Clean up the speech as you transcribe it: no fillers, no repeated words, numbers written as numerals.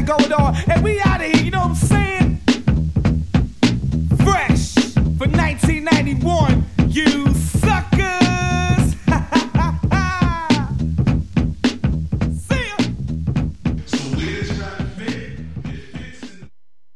going on. And we out of here, you know what I'm saying?